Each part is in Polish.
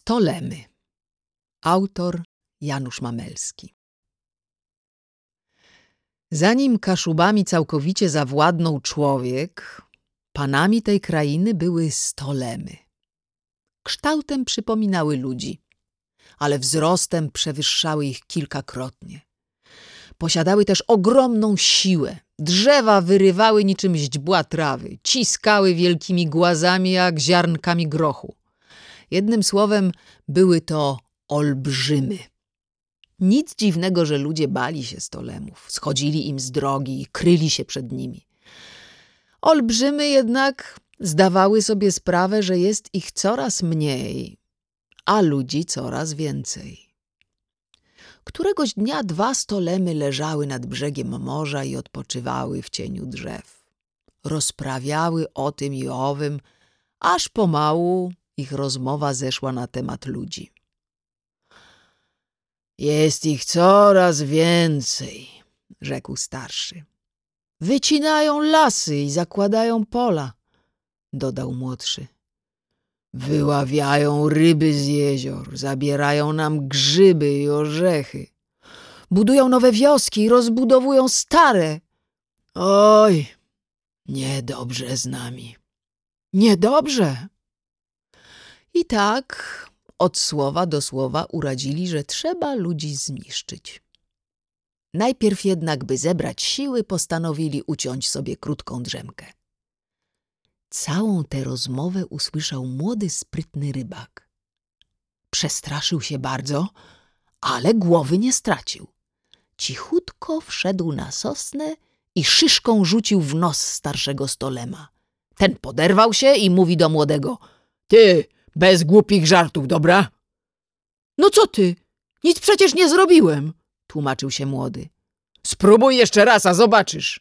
Stolemy. Autor Janusz Mamelski. Zanim Kaszubami całkowicie zawładnął człowiek, panami tej krainy były stolemy. Kształtem przypominały ludzi, ale wzrostem przewyższały ich kilkakrotnie. Posiadały też ogromną siłę. Drzewa wyrywały niczym źdźbła trawy, ciskały wielkimi głazami jak ziarnkami grochu. Jednym słowem, były to olbrzymy. Nic dziwnego, że ludzie bali się stolemów, schodzili im z drogi i kryli się przed nimi. Olbrzymy jednak zdawały sobie sprawę, że jest ich coraz mniej, a ludzi coraz więcej. Któregoś dnia 2 stolemy leżały nad brzegiem morza i odpoczywały w cieniu drzew. Rozprawiały o tym i owym, aż pomału ich rozmowa zeszła na temat ludzi. Jest ich coraz więcej, rzekł starszy. Wycinają lasy i zakładają pola, dodał młodszy. Wyławiają ryby z jezior, zabierają nam grzyby i orzechy. Budują nowe wioski i rozbudowują stare. Oj, niedobrze z nami. Niedobrze. I tak od słowa do słowa uradzili, że trzeba ludzi zniszczyć. Najpierw jednak, by zebrać siły, postanowili uciąć sobie krótką drzemkę. Całą tę rozmowę usłyszał młody, sprytny rybak. Przestraszył się bardzo, ale głowy nie stracił. Cichutko wszedł na sosnę i szyszką rzucił w nos starszego stolema. Ten poderwał się i mówi do młodego: Ty, bez głupich żartów, dobra? No co ty? Nic przecież nie zrobiłem, tłumaczył się młody. Spróbuj jeszcze raz, a zobaczysz.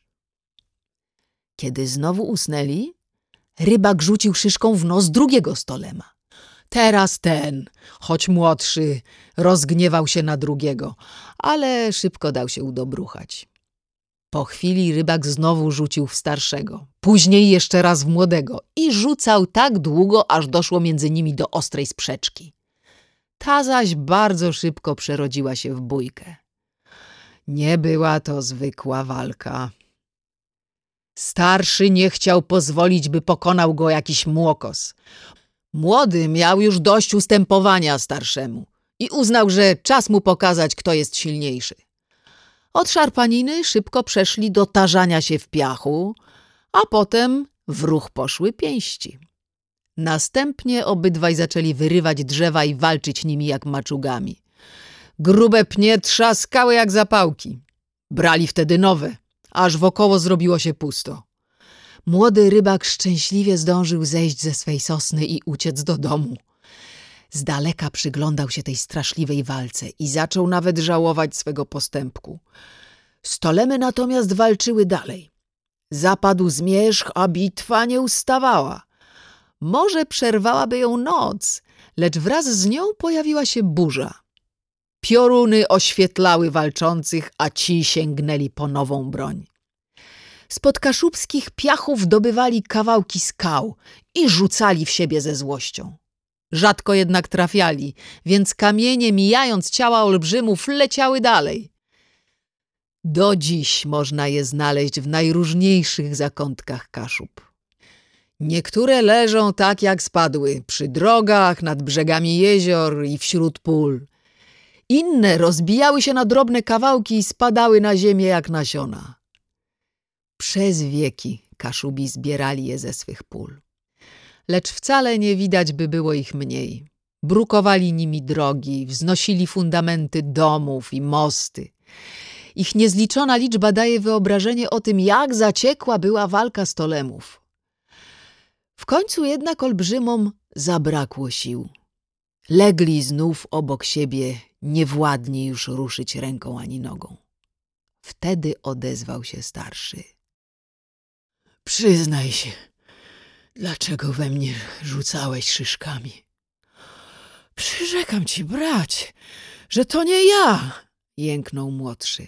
Kiedy znowu usnęli, rybak rzucił szyszką w nos drugiego stolema. Teraz ten, choć młodszy, rozgniewał się na drugiego, ale szybko dał się udobruchać. Po chwili rybak znowu rzucił w starszego, później jeszcze raz w młodego i rzucał tak długo, aż doszło między nimi do ostrej sprzeczki. Ta zaś bardzo szybko przerodziła się w bójkę. Nie była to zwykła walka. Starszy nie chciał pozwolić, by pokonał go jakiś młokos. Młody miał już dość ustępowania starszemu i uznał, że czas mu pokazać, kto jest silniejszy. Od szarpaniny szybko przeszli do tarzania się w piachu, a potem w ruch poszły pięści. Następnie obydwaj zaczęli wyrywać drzewa i walczyć nimi jak maczugami. Grube pnie trzaskały jak zapałki. Brali wtedy nowe, aż wokoło zrobiło się pusto. Młody rybak szczęśliwie zdążył zejść ze swej sosny i uciec do domu. Z daleka przyglądał się tej straszliwej walce i zaczął nawet żałować swego postępku. Stolemy natomiast walczyły dalej. Zapadł zmierzch, a bitwa nie ustawała. Może przerwałaby ją noc, lecz wraz z nią pojawiła się burza. Pioruny oświetlały walczących, a ci sięgnęli po nową broń. Spod kaszubskich piachów dobywali kawałki skał i rzucali w siebie ze złością. Rzadko jednak trafiali, więc kamienie, mijając ciała olbrzymów, leciały dalej. Do dziś można je znaleźć w najróżniejszych zakątkach Kaszub. Niektóre leżą tak, jak spadły, przy drogach, nad brzegami jezior i wśród pól. Inne rozbijały się na drobne kawałki i spadały na ziemię jak nasiona. Przez wieki Kaszubi zbierali je ze swych pól. Lecz wcale nie widać, by było ich mniej. Brukowali nimi drogi, wznosili fundamenty domów i mosty. Ich niezliczona liczba daje wyobrażenie o tym, jak zaciekła była walka stolemów. W końcu jednak olbrzymom zabrakło sił. Legli znów obok siebie, niewładni już ruszyć ręką ani nogą. Wtedy odezwał się starszy. Przyznaj się, dlaczego we mnie rzucałeś szyszkami? Przyrzekam ci, brać, że to nie ja, jęknął młodszy.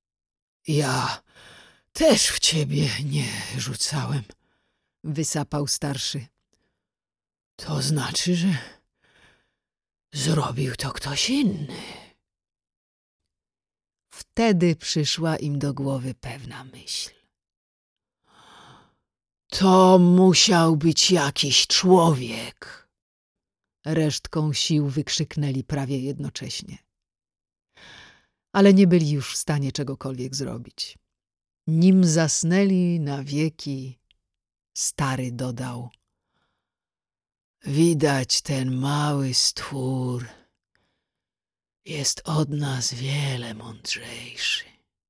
Ja też w ciebie nie rzucałem, wysapał starszy. To znaczy, że Zrobił to ktoś inny. Wtedy przyszła im do głowy pewna myśl. To musiał być jakiś człowiek. Resztką sił wykrzyknęli prawie jednocześnie. Ale nie byli już w stanie czegokolwiek zrobić. Nim zasnęli na wieki, stary dodał: widać, ten mały stwór jest od nas wiele mądrzejszy.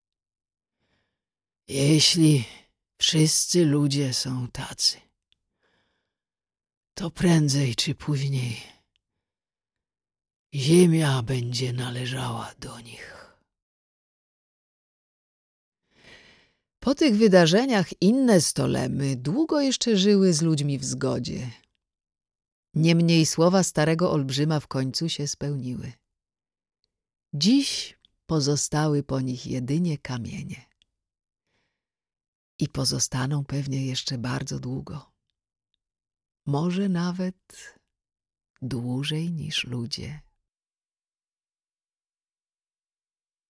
Jeśli wszyscy ludzie są tacy, to prędzej czy później ziemia będzie należała do nich. Po tych wydarzeniach inne stolemy długo jeszcze żyły z ludźmi w zgodzie. Niemniej słowa starego olbrzyma w końcu się spełniły. Dziś pozostały po nich jedynie kamienie. I pozostaną pewnie jeszcze bardzo długo. Może nawet dłużej niż ludzie.